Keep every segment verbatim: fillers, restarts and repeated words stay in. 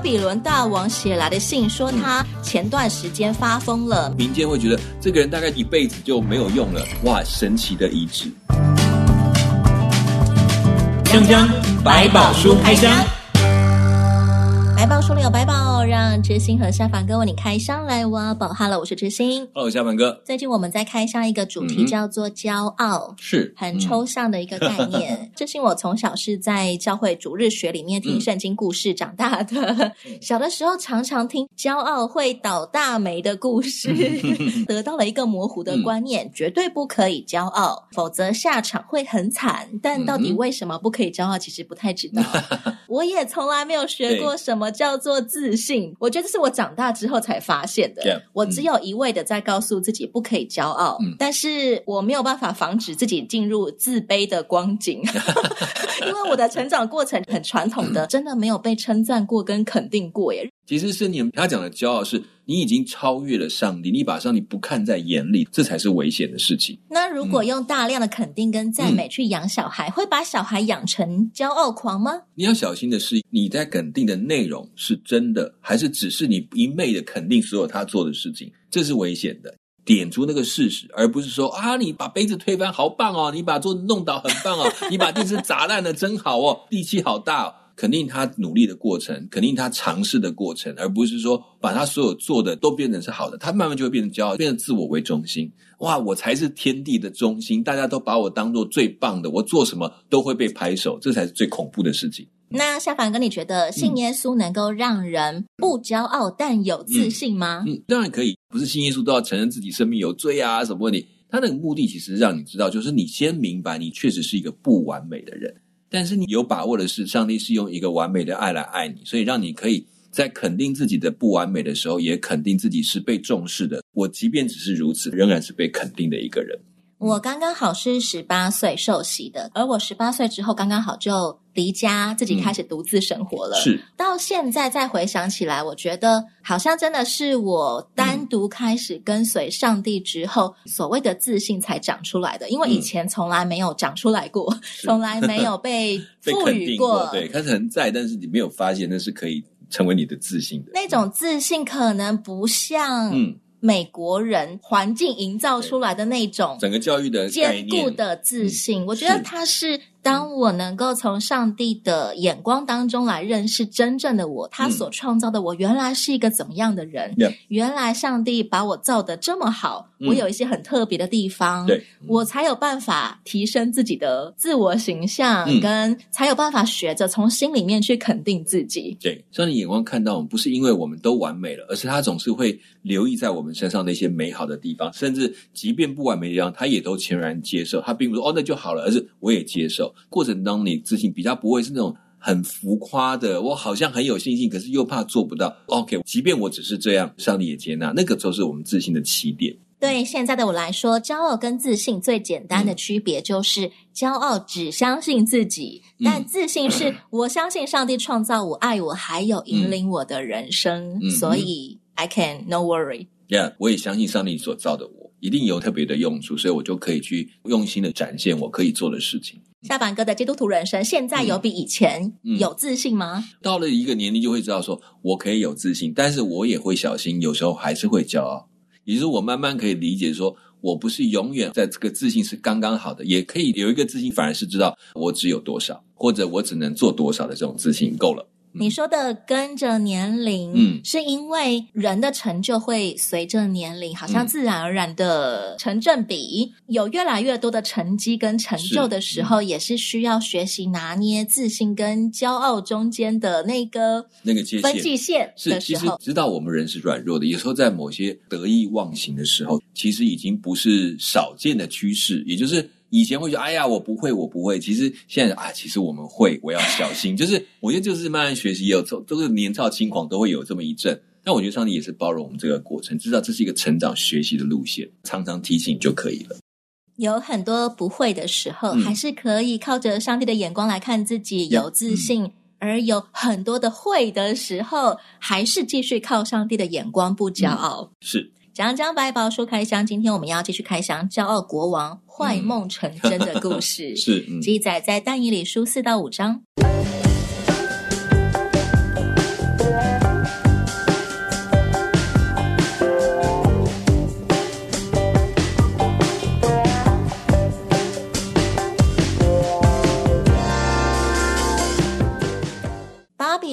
比伦大王写来的信，说他前段时间发疯了， 民间会觉得这个人大概一辈子就没有用了。哇，神奇的医治！ 香香百宝书开箱， 百宝书里有百宝，让知心和下凡哥为你开箱来挖宝。Hello， 我是知心。 Hello， 下凡哥。 最近我们在开箱一个主题，叫做骄傲， 嗯、是很抽象的一个概念。知心，我从小是在教会主日学里面听圣经故事长大的，嗯、小的时候常常听骄傲会倒大霉的故事，得到了一个模糊的观念，嗯、绝对不可以骄傲，否则下场会很惨。但到底为什么不可以骄傲，其实不太知道。我也从来没有学过什么叫做自信，我觉得是我长大之后才发现的。Yeah, 我只有一味的在告诉自己不可以骄傲，嗯、但是我没有办法防止自己进入自卑的光景，因为我的成长过程很传统的，真的没有被称赞过跟肯定过耶。 其实圣经他讲的骄傲是你已经超越了上帝，你把上帝不看在眼里，这才是危险的事情。 那如果用大量的肯定跟赞美去养小孩，嗯、会把小孩养成骄傲狂吗？ 你要小心的是，你在肯定的内容是真的，还是只是你一昧的肯定所有他做的事情，这是危险的。点出那个事实，而不是说啊，你把杯子推翻好棒哦，你把桌子弄倒很棒哦，你把电视砸烂了真好哦，力气好大哦。肯定他努力的过程，肯定他尝试的过程，而不是说把他所有做的都变成是好的，他慢慢就会变成骄傲，变成自我为中心。哇，我才是天地的中心，大家都把我当作最棒的，我做什么都会被拍手，这才是最恐怖的事情。 那下凡哥，你觉得信耶稣能够让人不骄傲但有自信吗？ 嗯，嗯当然可以，不是信耶稣都要承认自己生命有罪啊什么问题，他那个目的其实让你知道，就是你先明白你确实是一个不完美的人，但是你有把握的是上帝是用一个完美的爱来爱你，所以让你可以在肯定自己的不完美的时候，也肯定自己是被重视的。我即便只是如此，仍然是被肯定的一个人。 我刚刚好是十八岁受洗的，而我十八岁之后刚刚好就离家，自己开始独自生活了。嗯、是到现在再回想起来，我觉得好像真的是我单独开始跟随上帝之后，嗯、所谓的自信才长出来的。因为以前从来没有长出来过，嗯、从来没有被赋予过。 过对，开始很在，但是你没有发现那是可以成为你的自信的。 那种自信可能不像嗯。美国人环境营造出来的那种整个教育的坚固的自信，嗯、我觉得它是当我能够从上帝的眼光当中来认识真正的我，他所创造的我原来是一个怎么样的人，嗯、原来上帝把我造得这么好，嗯、我有一些很特别的地方，对，我才有办法提升自己的自我形象，嗯、跟才有办法学着从心里面去肯定自己。 对，上帝眼光看到我们，不是因为我们都完美了，而是他总是会留意在我们身上那些美好的地方，甚至即便不完美的地方，他也都全然接受。他并不是说哦那就好了，而是我也接受。过程当中你自信比较不会是那种很浮夸的，我好像很有信心，可是又怕做不到。OK， 即便我只是这样，上帝也接纳，那个就是我们自信的起点。 对现在的我来说，骄傲跟自信最简单的区别就是，嗯、骄傲只相信自己，嗯、但自信是我相信上帝创造我、爱我，还有引领我的人生，嗯、所以 I can no worry。Yeah， 我也相信上帝所造的我一定有特别的用处，所以我就可以去用心的展现我可以做的事情。 下凡哥的基督徒人生现在有比以前有自信吗？ 嗯嗯、到了一个年龄就会知道说我可以有自信，但是我也会小心，有时候还是会骄傲。也就是我慢慢可以理解说，我不是永远在这个自信是刚刚好的，也可以有一个自信反而是知道我只有多少，或者我只能做多少的这种自信够了。 你说的跟着年龄，嗯，是因为人的成就会随着年龄好像自然而然的成正比，嗯、有越来越多的成绩跟成就的时候，是也是需要学习拿捏自信跟骄傲中间的那个那个界限分界线的时候。 是，其实知道我们人是软弱的，有时候在某些得意忘形的时候，其实已经不是少见的趋势，也就是以前会觉得哎呀我不会我不会，其实现在啊其实我们会，我要小心。就是我觉得就是慢慢学习，也有都是年少轻狂都会有这么一阵，但我觉得上帝也是包容我们这个过程，知道这是一个成长学习的路线，常常提醒就可以了。 有很多不会的时候，嗯、还是可以靠着上帝的眼光来看自己，有自信，嗯、而有很多的会的时候，还是继续靠上帝的眼光不骄傲。 嗯、是讲讲百宝书开箱，今天我们要继续开箱骄傲国王坏梦成真的故事， 嗯、是、嗯、 记载在但以理书四到五章。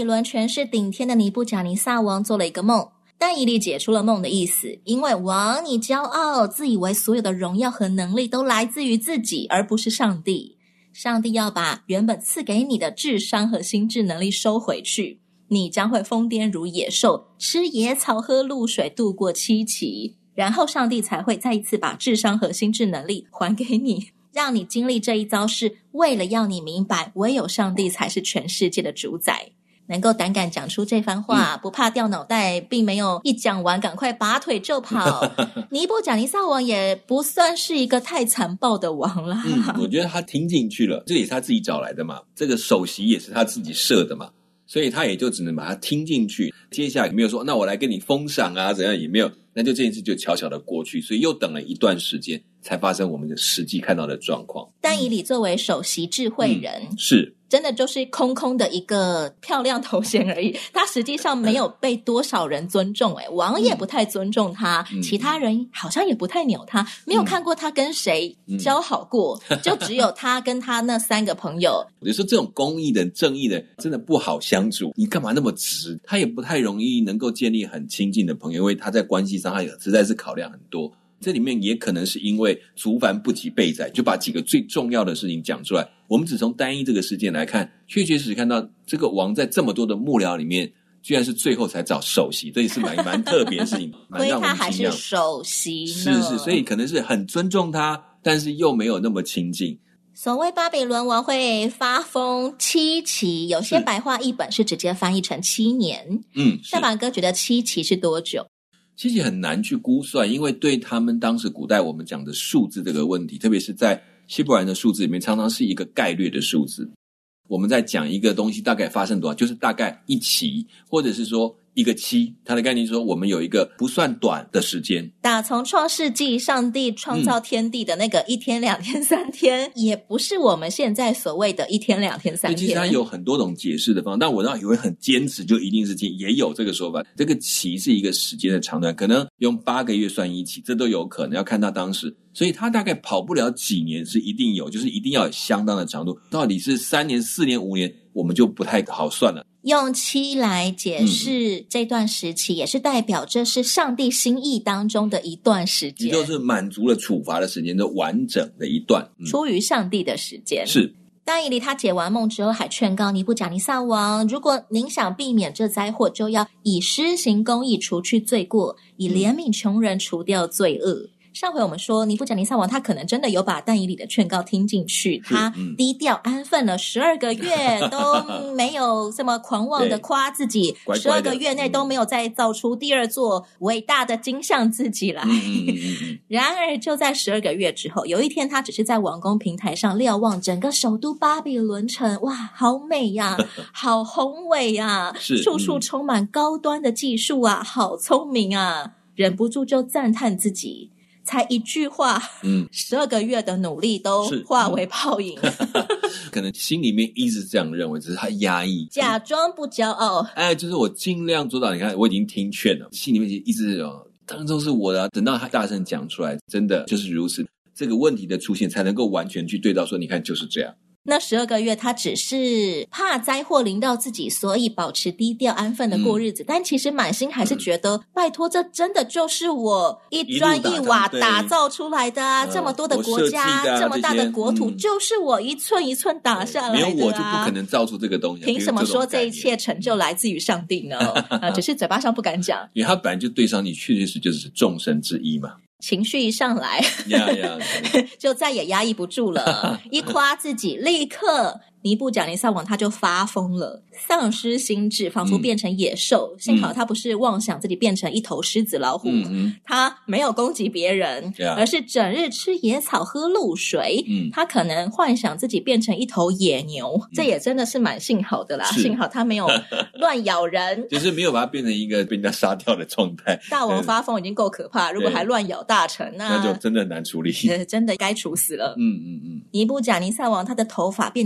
伦权势顶天的尼布甲尼撒王做了一个梦，但以理解出了梦的意思，因为王你骄傲，自以为所有的荣耀和能力都来自于自己，而不是上帝。上帝要把原本赐给你的智商和心智能力收回去，你将会疯癫如野兽，吃野草喝露水，度过七期，然后上帝才会再一次把智商和心智能力还给你，让你经历这一遭，是为了要你明白唯有上帝才是全世界的主宰。能够胆敢讲出这番话、嗯、不怕掉脑袋，并没有一讲完赶快拔腿就跑尼布甲尼撒王也不算是一个太残暴的王啦。 嗯，我觉得他听进去了，这也是他自己找来的嘛，这个首席也是他自己设的嘛，所以他也就只能把它听进去。接下来没有说那我来跟你封赏啊怎样，也没有，那就这件事就悄悄的过去，所以又等了一段时间才发生我们的实际看到的状况。 但以理作为首席智慧人、 嗯、是真的就是空空的一个漂亮头衔而已，他实际上没有被多少人尊重，诶王也不太尊重他、嗯、其他人好像也不太鸟他，没有看过他跟谁交好过、嗯、就只有他跟他那三个朋友我就说这种公义的正义的真的不好相处，你干嘛那么直，他也不太容易能够建立很亲近的朋友，因为他在关系上他实在是考量很多，这里面也可能是因为族繁不及备载，就把几个最重要的事情讲出来。我们只从单一这个事件来看，确确实实看到这个王在这么多的幕僚里面居然是最后才找首席，这也是蛮蛮特别的事情亏他还是首席呢， 是是，所以可能是很尊重他，但是又没有那么亲近。 所谓巴比伦王会发疯七期，有些白话译本是直接翻译成七年。嗯，大板哥觉得七期是多久？ 其实很难去估算，因为对他们当时古代我们讲的数字这个问题，特别是在希伯来的数字里面，常常是一个概略的数字。我们在讲一个东西大概发生多少，就是大概一期，或者是说一个期，它的概念是说我们有一个不算短的时间。 打从创世纪上帝创造天地的那个一天两天三天、嗯、也不是我们现在所谓的一天两天三天。 其实它有很多种解释的方法，但我倒以为很坚持就一定是期，也有这个说法。这个期是一个时间的长短，可能用八个月算一期，这都有可能，要看他当时。所以他大概跑不了几年是一定有，就是一定要有相当的长度。到底是三年四年五年我们就不太好算了。 用期来解释这段时期、嗯、也是代表这是上帝心意当中的一段时间， 也就是满足了处罚的时间的完整的一段、 嗯、出于上帝的时间。 是但以理他解完梦之后还劝告尼布甲尼撒王，如果您想避免这灾祸，就要以施行公义除去罪过，以怜悯穷人除掉罪恶、嗯上回我们说尼布甲尼撒王他可能真的有把但以理的劝告听进去，他低调安分了十二个月都没有这么狂妄的夸自己，十二个月内都没有再造出第二座伟大的金像自己来、嗯嗯嗯嗯、然而就在十二个月之后，有一天他只是在王宫平台上瞭望整个首都巴比伦城，哇好美呀好宏伟呀处处充满高端的技术啊，好聪明啊，忍不住就赞叹自己才一句话，嗯，十二个月的努力都化为泡影。 可能心里面一直这样认为，只是他压抑， 假装不骄傲。 哎，就是我尽量做到。你看，我已经听劝了，心里面一直有，当中是我的、啊。等到他大声讲出来，真的就是如此。这个问题的出现，才能够完全去对到说，你看就是这样。 那十二个月他只是怕灾祸临到自己，所以保持低调安分的过日子、嗯、但其实满心还是觉得、嗯、拜托这真的就是我一砖一瓦打造出来的啊，这么多的国家、啊、这么大的国土、嗯、就是我一寸一寸打下来的、啊、 没有我就不可能造出这个东西。 凭什么说这一切成就来自于上帝呢、呃、只是嘴巴上不敢讲， 因为他本来就对上帝确确实就是众神之一嘛， 情绪一上来 yeah, yeah, 就再也压抑不住了一夸自己立刻尼布甲尼撒王他就发疯了，丧失心智，仿佛变成野兽、嗯、幸好他不是妄想自己变成一头狮子老虎、嗯、他没有攻击别人、yeah. 而是整日吃野草喝露水、嗯、他可能幻想自己变成一头野牛、嗯、这也真的是蛮幸好的啦，幸好他没有乱咬人就是没有把它变成一个被人家杀掉的状态。 大王发疯已经够可怕，如果还乱咬大臣，那那就真的很难处理、 呃、真的该处死了。 嗯嗯嗯。 尼布甲尼撒王他的头发变得又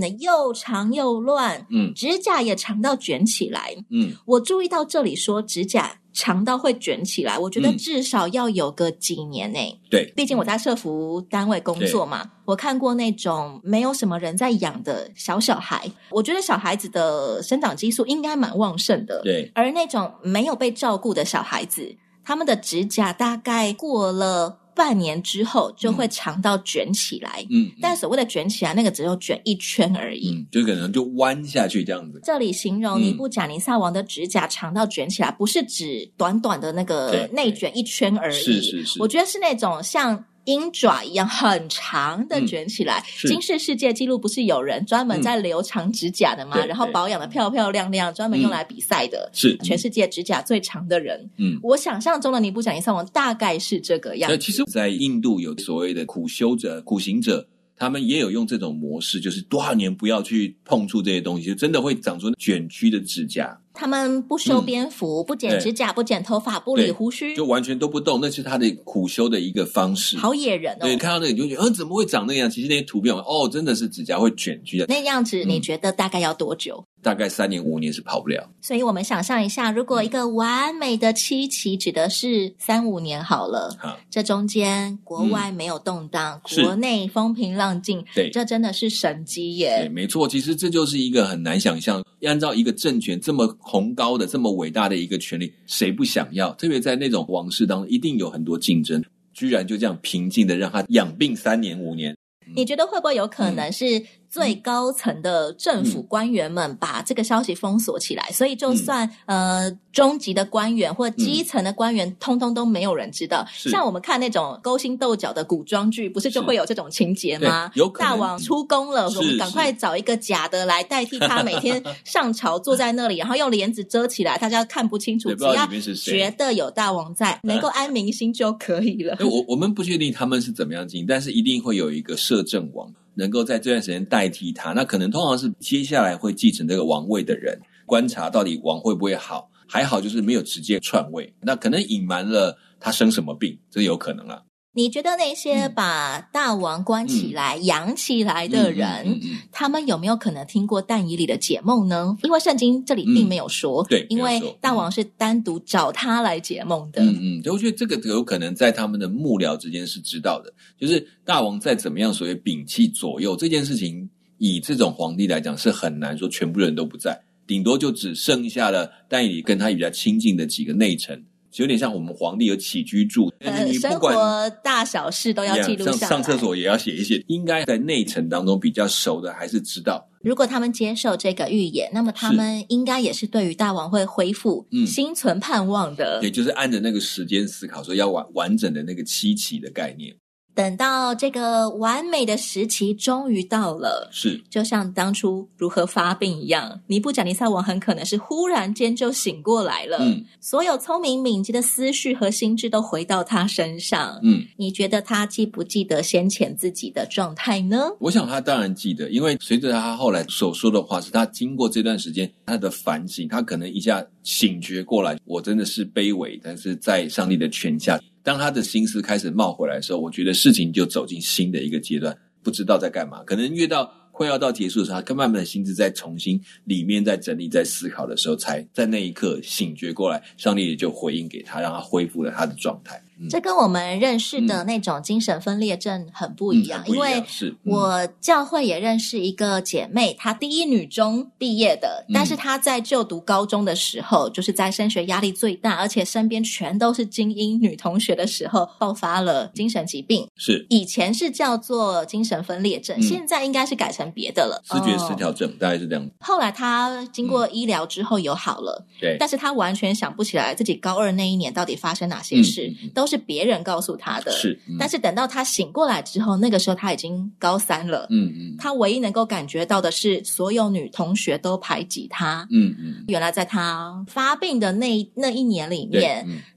又长又乱， 嗯， 指甲也长到卷起来。 嗯， 我注意到这里说指甲长到会卷起来，我觉得至少要有个几年呢、欸。 对， 毕竟我在社服单位工作嘛，我看过那种没有什么人在养的小小孩，我觉得小孩子的生长激素应该蛮旺盛的。 对， 而那种没有被照顾的小孩子，他们的指甲大概过了半年之后就会长到卷起来。嗯，嗯但所谓的卷起来，那个只有卷一圈而已。 嗯，就可能就弯下去这样子。 这里形容尼布甲尼撒王的指甲长到卷起来，不是指短短的那个内卷一圈而已。 是是是， 我觉得是那种像鹰爪一样很长的卷起来。嗯、金氏世界纪录不是有人专门在留长指甲的吗？嗯、然后保养的漂漂亮亮，专门用来比赛的。是、嗯、全世界指甲最长的人。嗯，我想象中的尼布甲尼撒王大概是这个样子。 其实，在印度有所谓的苦修者、苦行者。他们也有用这种模式，就是多少年不要去碰触这些东西，就真的会长出卷曲的指甲。 他们不修边幅、嗯、不剪指甲、不剪头发、不理胡须， 就完全都不动，那是他的苦修的一个方式。 好野人哦！ 对，看到那个你就觉得，嗯、呃，怎么会长那样？其实那些图片，哦，真的是指甲会卷曲的。 那样子，你觉得大概要多久？ 嗯、大概三年五年是跑不了。 所以我们想象一下，如果一个完美的七期指的是三五年好了，好，这中间国外没有动荡，嗯、国内风平浪静，对，这真的是神迹耶！ 对，没错，其实这就是一个很难想象，按照一个政权这么宏高的、这么伟大的一个权利，谁不想要？特别在那种王室当中，一定有很多竞争，居然就这样平静的让他养病三年五年。 你觉得会不会有可能是最高层的政府官员们把这个消息封锁起来，嗯、所以就算、嗯、呃中级的官员或基层的官员、嗯、通通都没有人知道。像我们看那种勾心斗角的古装剧，不是就会有这种情节吗？ 有可能大王出宫了，我们赶快找一个假的来代替他，每天上朝坐在那里，然后用帘子遮起来，大家看不清楚，只要觉得有大王在，能够安民心就可以了。 我我们不确定他们是怎么样进行，但是一定会有一个摄政王能够在这段时间代替他，那可能通常是接下来会继承这个王位的人，观察到底王会不会好，还好就是没有直接篡位，那可能隐瞒了他生什么病，这有可能啦。 你觉得那些把大王关起来、嗯、养起来的人、嗯嗯嗯嗯、他们有没有可能听过但以理的解梦呢？因为圣经这里并没有说、 嗯、对， 因为大王是单独找他来解梦的。 嗯嗯，我觉得这个有可能在他们的幕僚之间是知道的，就是大王再怎么样所谓摒弃左右这件事情，以这种皇帝来讲是很难说全部人都不在，顶多就只剩下了但以理跟他比较亲近的几个内臣，有点像我们皇帝有起居注， 呃，你不管生活大小事都要记录下来， 上上厕所也要写一写。应该在内臣当中比较熟的还是知道。 如果他们接受这个预言，那么他们应该也是对于大王会恢复心存盼望的。 也就是按着那个时间思考，说要完完整的那个七期的概念。 等到这个完美的时期终于到了， 是就像当初如何发病一样，尼布甲尼撒王很可能是忽然间就醒过来了，嗯，所有聪明敏捷的思绪和心智都回到他身上。嗯，你觉得他记不记得先前自己的状态呢？ 我想他当然记得，因为随着他后来所说的话，是他经过这段时间他的反省，他可能一下醒觉过来，我真的是卑微，但是在上帝的权下。当他的心思开始冒回来的时候，我觉得事情就走进新的一个阶段，不知道在干嘛，可能越到快要到结束的时候，他慢慢的心智在重新里面在整理在思考的时候，才在那一刻醒觉过来，上帝也就回应给他，让他恢复了他的状态。嗯、 这跟我们认识的那种精神分裂症很不一样， 嗯、不一样因为是、嗯、 我教会也认识一个姐妹，她第一女中毕业的，但是她在就读高中的时候，就是在升学压力最大，而且身边全都是精英女同学的时候，爆发了精神疾病。 是以前是叫做精神分裂症、嗯、现在应该是改成别的了， 思觉失调症、哦、大概是这样。 后来她经过医疗之后有好了、嗯、对，但是她完全想不起来自己高二那一年到底发生哪些事、嗯、都是别人告诉他的。 是、嗯、 但是等到他醒过来之后，那个时候他已经高三了。嗯嗯，他唯一能够感觉到的是所有女同学都排挤他。嗯嗯，原来在他发病的那那一年里面，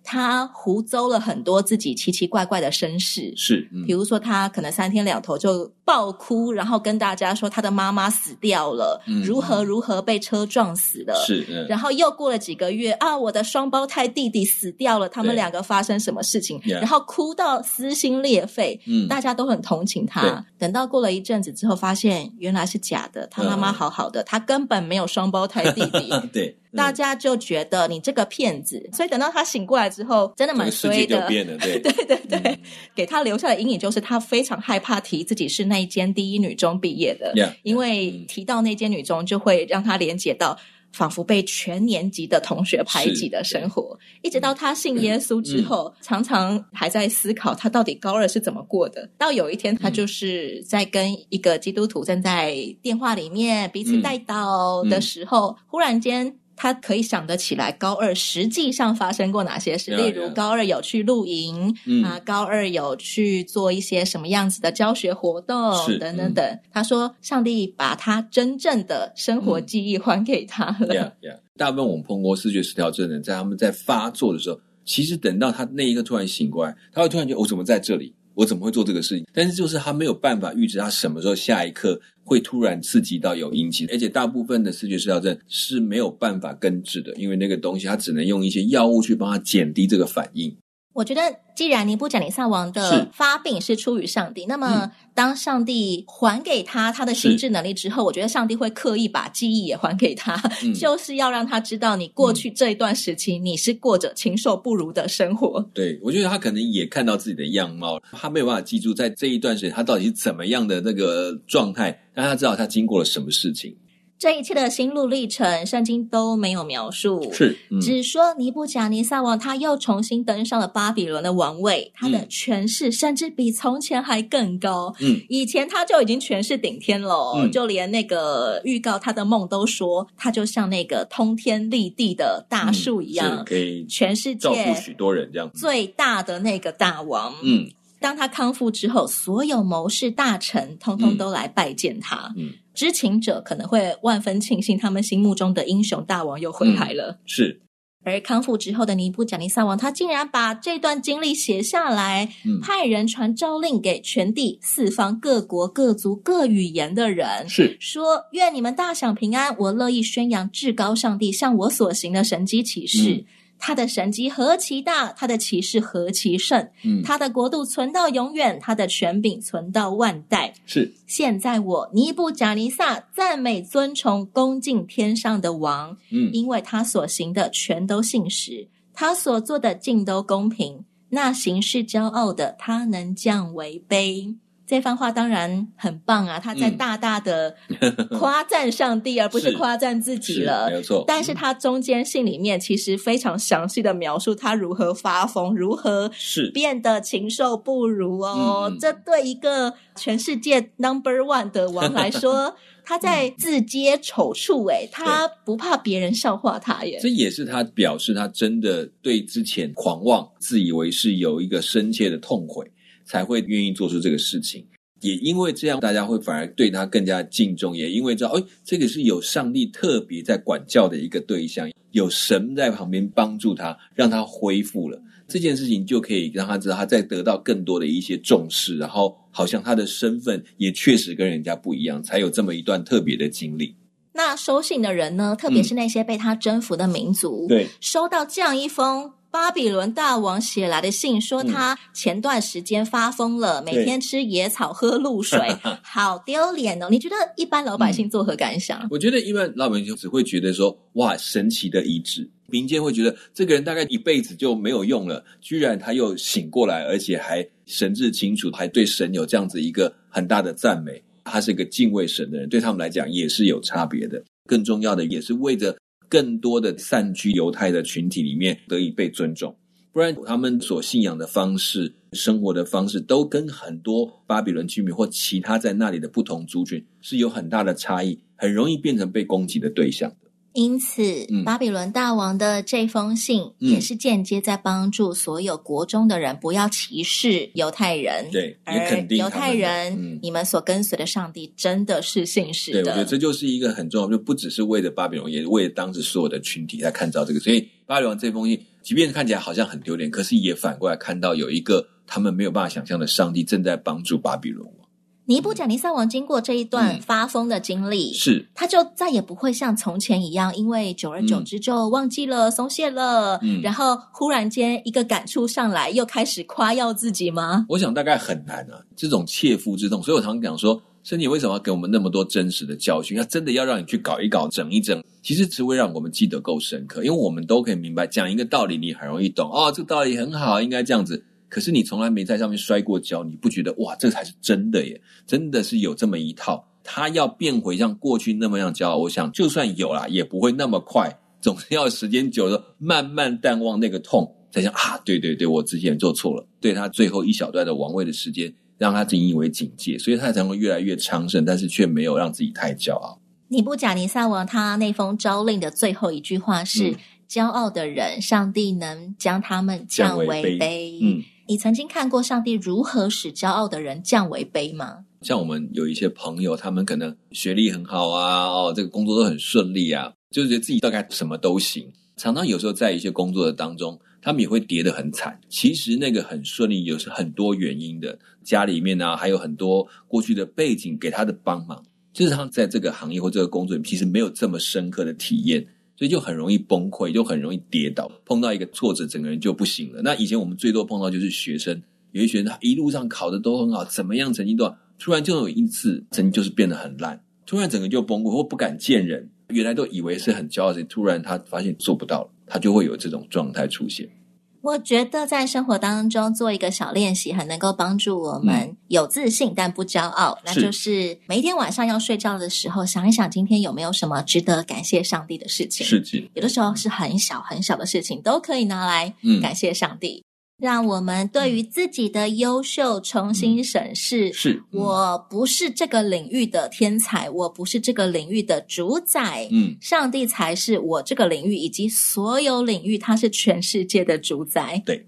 他胡诌了很多自己奇奇怪怪的身世， 是，嗯， 比如说他可能三天两头就爆哭，然后跟大家说他的妈妈死掉了，嗯，如何如何被车撞死了， 是，嗯， 然后又过了几个月啊，我的双胞胎弟弟死掉了，他们两个发生什么事情，然后哭到撕心裂肺，嗯，大家都很同情他。等到过了一阵子之后，发现原来是假的，他妈妈好好的，嗯，他根本没有双胞胎弟弟。 对，嗯， 大家就觉得你这个骗子，所以等到他醒过来之后，真的蛮衰的。 世界就变了，对， 对对对，嗯，给他留下的阴影就是他非常害怕提自己是那一间第一女中毕业的， yeah, 因为提到那间女中就会让他连结到仿佛被全年级的同学排挤的生活，一直到他信耶稣之后，嗯，常常还在思考他到底高二是怎么过的。到有一天他就是在跟一个基督徒正在电话里面彼此带祷的时候，嗯嗯，忽然间他可以想得起来高二实际上发生过哪些事， yeah, 例如高二有去露营，嗯，啊，高二有去做一些什么样子的教学活动等等等，嗯，他说上帝把他真正的生活记忆还给他了，嗯 yeah, yeah. 大部分我们碰过视觉失调症的人，在他们在发作的时候，其实等到他那一刻突然醒过来，他会突然觉得我怎么在这里，我怎么会做这个事情，但是就是他没有办法预知他什么时候下一刻会突然刺激到有引起，而且大部分的视觉失调症是没有办法根治的，因为那个东西他只能用一些药物去帮他减低这个反应。 我觉得既然尼布甲尼撒王的发病是出于上帝，那么当上帝还给他他的心智能力之后，我觉得上帝会刻意把记忆也还给他，嗯，就是要让他知道你过去这一段时期，嗯，你是过着禽兽不如的生活。 对，我觉得他可能也看到自己的样貌，他没有办法记住在这一段时间他到底是怎么样的那个状态，让他知道他经过了什么事情。 这一切的心路历程圣经都没有描述， 是，嗯， 只说尼布甲尼撒王他又重新登上了巴比伦的王位，他的权势甚至比从前还更高，嗯，以前他就已经权势顶天了，嗯，就连那个预告他的梦都说他就像那个通天立地的大树一样， 嗯，可以全世界照顾许多人这样最大的那个大王。嗯，当他康复之后，所有谋士大臣通通都来拜见他，嗯，知情者可能会万分庆幸他们心目中的英雄大王又回来了，嗯， 是。 而康复之后的尼布甲尼撒王，他竟然把这段经历写下来，嗯，派人传诏令给全地四方各国各族各语言的人， 是说愿你们大享平安，我乐意宣扬至高上帝向我所行的神迹奇事，嗯，他的神迹何其大，他的奇事何其甚，嗯，他的国度存到永远，他的权柄存到万代。 是， 现在我尼布甲尼撒赞美尊崇恭敬天上的王，嗯，因为他所行的全都信实，他所做的尽都公平，那行事骄傲的他能降为卑。这番话当然很棒啊，他在大大的夸赞上帝，而不是夸赞自己了， 没有错。 但是他中间信里面其实非常详细的描述他如何发疯，如何是变得禽兽不如哦。嗯、这对一个全世界 number one 的王来说，他在自揭丑处，诶，他不怕别人笑话他耶。 这也是他表示他真的对之前狂妄、自以为是有一个深切的痛悔，才会愿意做出这个事情。也因为这样，大家会反而对他更加敬重，也因为知道，哎，这个是有上帝特别在管教的一个对象，有神在旁边帮助他，让他恢复了这件事情，就可以让他知道他再得到更多的一些重视，然后好像他的身份也确实跟人家不一样，才有这么一段特别的经历。 那收信的人呢，特别是那些被他征服的民族，嗯、对，收到这样一封巴比伦大王写来的信，说他前段时间发疯了，嗯、每天吃野草喝露水，好丢脸哦！你觉得一般老百姓作何感想？ 嗯、我觉得一般老百姓只会觉得说，哇，神奇的医治。民间会觉得这个人大概一辈子就没有用了，居然他又醒过来，而且还神志清楚，还对神有这样子一个很大的赞美。他是一个敬畏神的人，对他们来讲也是有差别的。更重要的也是为着更多的散居犹太的群体里面得以被尊重，不然他们所信仰的方式、生活的方式都跟很多巴比伦居民或其他在那里的不同族群是有很大的差异，很容易变成被攻击的对象的。 因此、嗯、巴比伦大王的这封信也是间接在帮助所有国中的人不要歧视犹太人， 对，也肯定犹太人、嗯、你们所跟随的上帝真的是信实的。 对，我觉得这就是一个很重要，就不只是为了巴比伦，也为了当时所有的群体来看到这个。所以巴比伦这封信即便看起来好像很丢脸，可是也反过来看到有一个他们没有办法想象的上帝正在帮助巴比伦王。 尼布甲尼撒王经过这一段发疯的经历、 嗯、是他就再也不会像从前一样，因为久而久之就忘记了、嗯、松懈了、嗯、然后忽然间一个感触上来又开始夸耀自己吗？ 我想大概很难啊，这种切肤之痛。所以我常常讲说，圣经为什么要给我们那么多真实的教训，要真的要让你去搞一搞整一整，其实只会让我们记得够深刻，因为我们都可以明白，讲一个道理你很容易懂，哦，这个道理很好，应该这样子，可是你从来没在上面摔过跤，你不觉得哇这才是真的耶，真的是有这么一套。他要变回像过去那么样骄傲，我想就算有啦也不会那么快，总是要时间久了慢慢淡忘那个痛，才想啊对对对我之前做错了，对他最后一小段的王位的时间让他引以为警戒，所以他才会越来越昌盛，但是却没有让自己太骄傲。 尼布甲尼撒王他那封诏令的最后一句话是、嗯、骄傲的人上帝能将他们降为卑。嗯，你曾经看过上帝如何使骄傲的人降为卑吗？ 像我们有一些朋友，他们可能学历很好啊，哦，这个工作都很顺利啊，就觉得自己大概什么都行，常常有时候在一些工作的当中他们也会跌得很惨，其实那个很顺利有是很多原因的，家里面啊还有很多过去的背景给他的帮忙，就是他在这个行业或这个工作里面其实没有这么深刻的体验，所以就很容易崩溃，就很容易跌倒，碰到一个挫折整个人就不行了。那以前我们最多碰到就是学生，有些学生他一路上考得都很好，怎么样成绩都好，突然就有一次成绩就是变得很烂，突然整个就崩溃或不敢见人，原来都以为是很骄傲的事情，突然他发现做不到了，他就会有这种状态出现。 我觉得在生活当中做一个小练习很能够帮助我们有自信但不骄傲、嗯、那就是每一天晚上要睡觉的时候想一想今天有没有什么值得感谢上帝的事情， 事情有的时候是很小很小的事情都可以拿来感谢上帝、嗯，让我们对于自己的优秀重新审视、嗯、是、嗯、我不是这个领域的天才，我不是这个领域的主宰，嗯，上帝才是我这个领域以及所有领域，他是全世界的主宰。 对，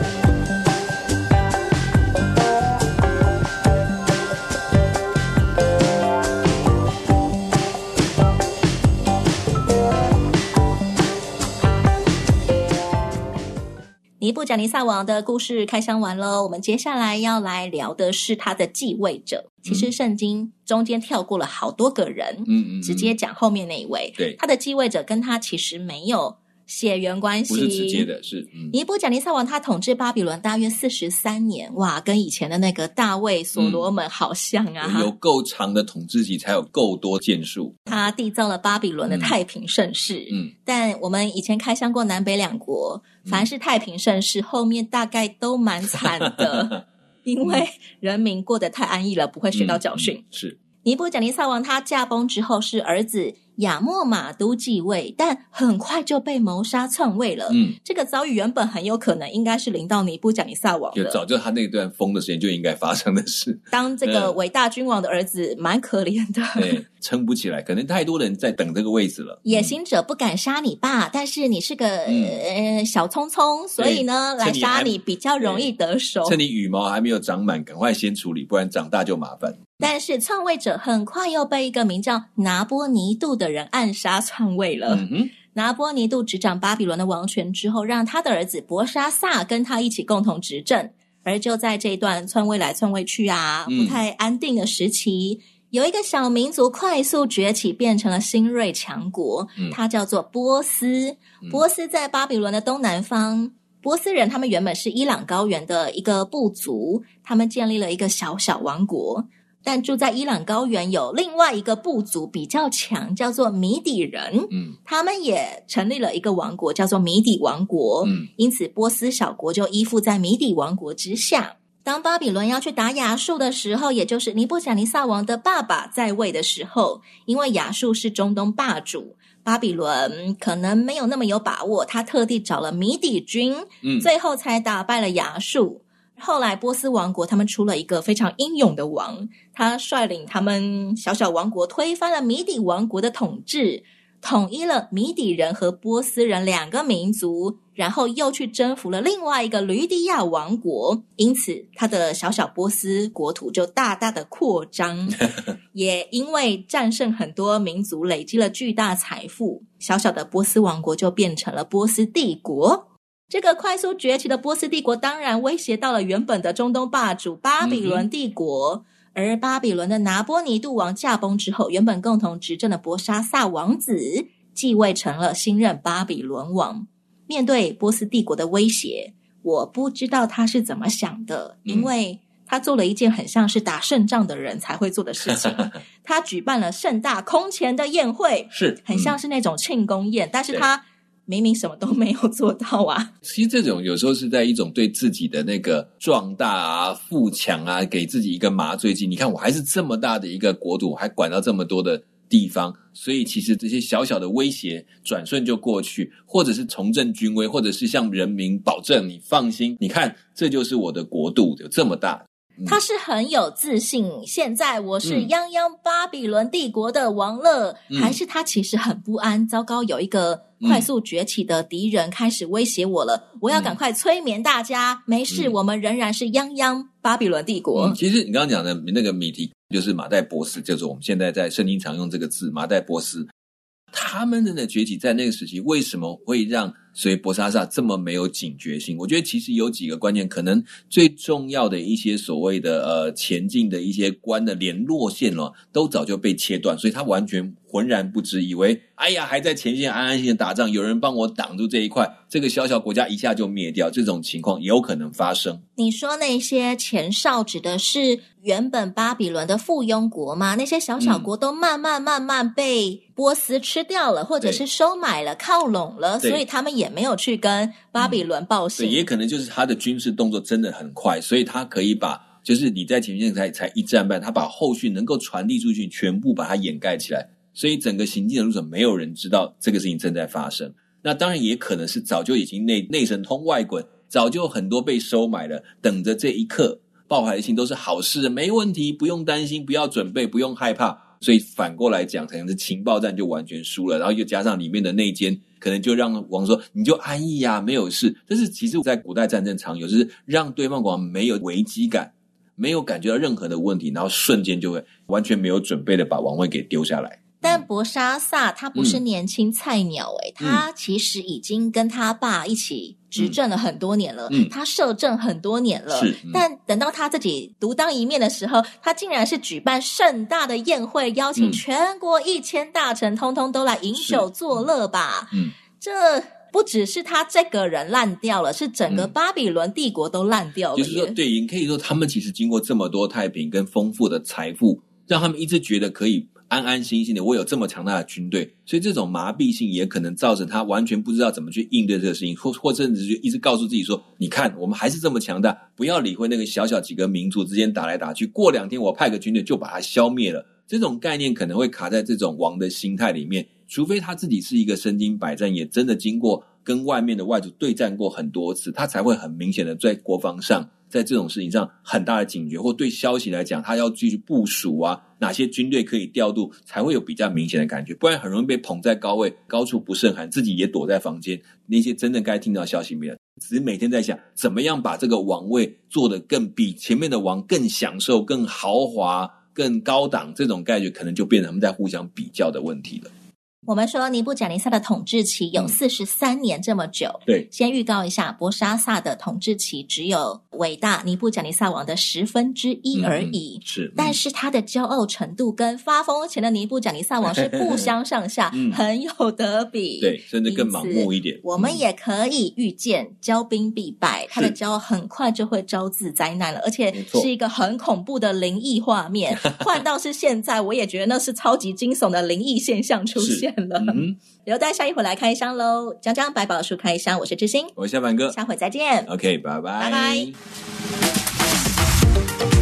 尼布甲尼撒王的故事开箱完了，我们接下来要来聊的是他的继位者。其实圣经中间跳过了好多个人，嗯嗯，直接讲后面那一位。对，他的继位者跟他其实没有血缘关系， 不是直接的，是、嗯、 尼布甲尼撒王他统治巴比伦大约四十三年，哇，跟以前的那个大卫所罗门好像啊、 嗯、有够长的统治期才有够多建树， 他缔造了巴比伦的太平盛世。嗯，但我们以前开箱过南北两国，凡是太平盛世后面大概都蛮惨的因为人民过得太安逸了，不会学到教训、嗯嗯、 是尼布甲尼撒王他驾崩之后是儿子亚末马都继位，但很快就被谋杀篡位了。嗯，这个遭遇原本很有可能应该是临到尼布甲尼撒王的， 就早就他那段疯的时间就应该发生的事。 当这个伟大君王的儿子蛮可怜的， 对，撑不起来，可能太多人在等这个位置了。 野心者不敢杀你爸，但是你是个、嗯、呃小聪聪，所以呢来杀你比较容易得手。 趁你羽毛还没有长满，赶快先处理，不然长大就麻烦。 但是篡位者很快又被一个名叫拿波尼度的人暗杀篡位了、嗯、哼拿波尼度执掌巴比伦的王权之后，让他的儿子伯沙撒跟他一起共同执政。而就在这一段篡位来篡位去啊不太安定的时期、嗯、有一个小民族快速崛起，变成了新锐强国、嗯、它叫做波斯。波斯在巴比伦的东南方，波斯人他们原本是伊朗高原的一个部族，他们建立了一个小小王国。但住在伊朗高原有另外一个部族比较强，叫做米底人，嗯，他们也成立了一个王国，叫做米底王国，嗯，因此波斯小国就依附在米底王国之下。当巴比伦要去打亚述的时候，也就是尼布甲尼撒王的爸爸在位的时候，因为亚述是中东霸主，巴比伦可能没有那么有把握，他特地找了米底军，嗯，最后才打败了亚述。后来波斯王国他们出了一个非常英勇的王，他率领他们小小王国推翻了米底王国的统治，统一了米底人和波斯人两个民族，然后又去征服了另外一个吕底亚王国，因此他的小小波斯国土就大大的扩张也因为战胜很多民族，累积了巨大财富，小小的波斯王国就变成了波斯帝国。 这个快速崛起的波斯帝国当然威胁到了原本的中东霸主巴比伦帝国、嗯、而巴比伦的拿波尼度王驾崩之后，原本共同执政的伯沙撒王子继位成了新任巴比伦王。面对波斯帝国的威胁，我不知道他是怎么想的，因为他做了一件很像是打胜仗的人才会做的事情他举办了盛大空前的宴会， 是很像是那种庆功宴、嗯、但是他明明什么都没有做到啊。 其实这种有时候是在一种对自己的那个壮大啊、富强啊，给自己一个麻醉剂。你看我还是这么大的一个国土，还管到这么多的地方，所以其实这些小小的威胁转瞬就过去，或者是重振军威，或者是向人民保证你放心，你看这就是我的国度，有这么大。 他是很有自信，现在我是泱泱巴比伦帝国的王了、嗯、还是他其实很不安，糟糕，有一个快速崛起的敌人开始威胁我了、嗯、我要赶快催眠大家，没事、嗯、我们仍然是泱泱巴比伦帝国、 嗯、其实你刚刚讲的那个米提就是马代波斯，就是我们现在在圣经常用这个字马代波斯，他们的崛起在那个时期为什么会让所以伯沙撒这么没有警觉性？我觉得其实有几个关键，可能最重要的一些所谓的呃前进的一些关的联络线了，都早就被切断，所以他完全浑然不知，以为哎呀还在前线安安心心的打仗，有人帮我挡住这一块，这个小小国家一下就灭掉，这种情况也有可能发生。 你说那些前哨指的是原本巴比伦的附庸国吗？那些小小国都慢慢慢慢被波斯吃掉了，或者是收买了靠拢了，所以他们也没有去跟巴比伦报信、嗯、 对，也可能就是他的军事动作真的很快，所以他可以把就是你在前线才才一战半，他把后续能够传递出去全部把它掩盖起来，所以整个行进的路程没有人知道这个事情正在发生。那当然也可能是早就已经内内神通外滚，早就很多被收买了，等着这一刻报还信都是好事，没问题，不用担心，不要准备，不用害怕。所以反过来讲，可能是情报战就完全输了，然后又加上里面的内奸，可能就让王说你就安逸啊，没有事。但是其实在古代战争常有，就是让对方王没有危机感，没有感觉到任何的问题，然后瞬间就会完全没有准备的把王位给丢下来。 但伯沙撒他不是年轻菜鸟诶、欸嗯、他其实已经跟他爸一起执政了很多年了、嗯、他摄政很多年了、嗯、但等到他自己独当一面的时候，他竟然是举办盛大的宴会，邀请全国一千大臣通通都来饮酒作乐吧。嗯，这不只是他这个人烂掉了，是整个巴比伦帝国都烂掉了、嗯、就是说对，你可以说他们其实经过这么多太平跟丰富的财富，让他们一直觉得可以安安心心的，我有这么强大的军队，所以这种麻痹性也可能造成他完全不知道怎么去应对这个事情，或或甚至就一直告诉自己说，你看我们还是这么强大，不要理会那个小小几个民族之间打来打去，过两天我派个军队就把它消灭了。这种概念可能会卡在这种王的心态里面，除非他自己是一个身经百战，也真的经过跟外面的外族对战过很多次，他才会很明显的在国防上，在这种事情上很大的警觉，或对消息来讲他要继续部署啊，哪些军队可以调度，才会有比较明显的感觉，不然很容易被捧在高位，高处不胜寒，自己也躲在房间，那些真正该听到的消息没了，只是每天在想怎么样把这个王位做得更比前面的王更享受、更豪华、更高档，这种感觉可能就变成他们在互相比较的问题了。我们说尼布甲尼撒的统治期有四十三年这么久、嗯、 对， 先预告一下，伯沙撒的统治期只有伟大尼布甲尼撒王的十分之一而已、 嗯、是、嗯、 但是他的骄傲程度跟发疯前的尼布甲尼撒王是不相上下、嗯、很有得比， 对，甚至更盲目一点。 我们也可以预见骄兵必败、嗯、他的骄傲很快就会招致灾难了，而且是一个很恐怖的灵异画面，换到是现在我也觉得那是超级惊悚的灵异现象出现了。嗯，留待下一回来开箱咯。讲讲百宝书开箱，我是知心， 我是小板哥， 下回再见。 OK， 拜拜拜拜。